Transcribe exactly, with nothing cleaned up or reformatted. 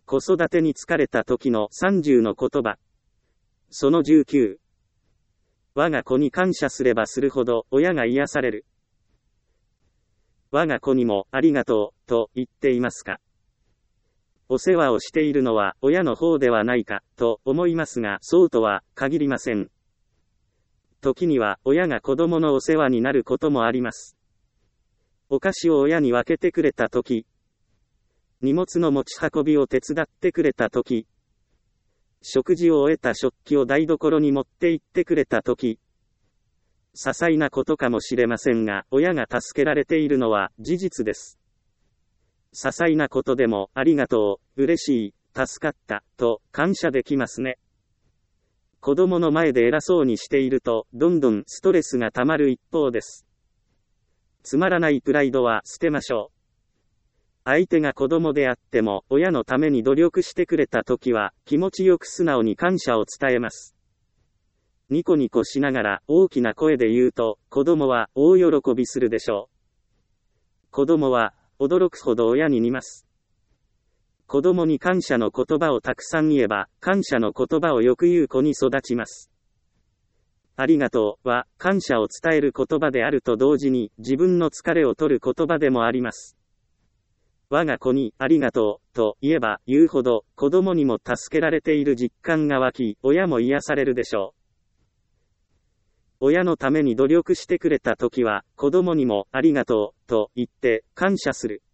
子育てに疲れた時のさんじゅうの言葉。そのじゅうきゅう。我が子に感謝すればするほど親が癒される。我が子にもありがとうと言っていますか？お世話をしているのは親の方ではないかと思いますが、そうとは限りません。時には親が子供のお世話になることもあります。お菓子を親に分けてくれたとき、荷物の持ち運びを手伝ってくれたとき、食事を終えた食器を台所に持って行ってくれたとき、些細なことかもしれませんが、親が助けられているのは事実です。些細なことでもありがとう、嬉しい、助かった、と感謝できますね。子供の前で偉そうにしていると、どんどんストレスが溜まる一方です。つまらないプライドは捨てましょう。相手が子供であっても、親のために努力してくれたときは、気持ちよく素直に感謝を伝えます。ニコニコしながら大きな声で言うと、子供は大喜びするでしょう。子供は驚くほど親に似ます。子供に感謝の言葉をたくさん言えば、感謝の言葉をよく言う子に育ちます。ありがとうは感謝を伝える言葉であると同時に、自分の疲れを取る言葉でもあります。我が子にありがとうと言えば言うほど、子供にも助けられている実感が湧き、親も癒されるでしょう。親のために努力してくれたときは、子供にもありがとうと言って感謝する。